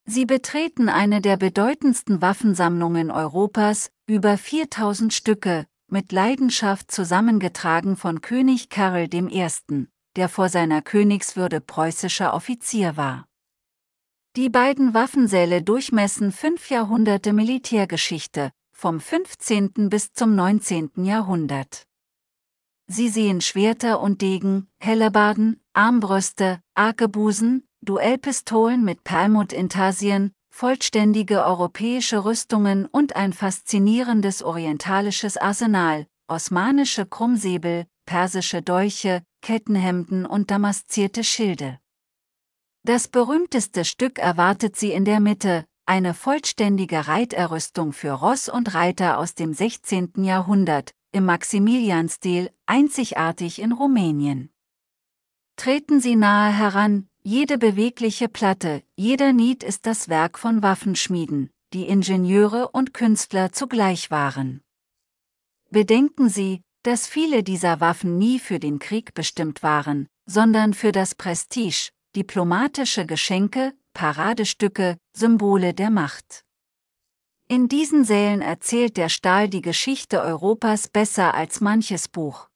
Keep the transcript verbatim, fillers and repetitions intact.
Sie betreten eine der bedeutendsten Waffensammlungen Europas, über viertausend Stücke, mit Leidenschaft zusammengetragen von König Karl der Erste., der vor seiner Königswürde preußischer Offizier war. Die beiden Waffensäle durchmessen fünf Jahrhunderte Militärgeschichte, vom fünfzehnten bis zum neunzehnten Jahrhundert. Sie sehen Schwerter und Degen, Hellebarden, Armbrüste, Arkebusen, Duellpistolen mit Perlmuttintarsien, vollständige europäische Rüstungen und ein faszinierendes orientalisches Arsenal, osmanische Krummsäbel, persische Dolche, Kettenhemden und damaszierte Schilde. Das berühmteste Stück erwartet sie in der Mitte, eine vollständige Reiterrüstung für Ross und Reiter aus dem sechzehnten Jahrhundert, im Maximilianstil, einzigartig in Rumänien. Treten Sie nahe heran, jede bewegliche Platte, jeder Niet ist das Werk von Waffenschmieden, die Ingenieure und Künstler zugleich waren. Bedenken Sie, dass viele dieser Waffen nie für den Krieg bestimmt waren, sondern für das Prestige, diplomatische Geschenke, Paradestücke, Symbole der Macht. In diesen Sälen erzählt der Stahl die Geschichte Europas besser als manches Buch.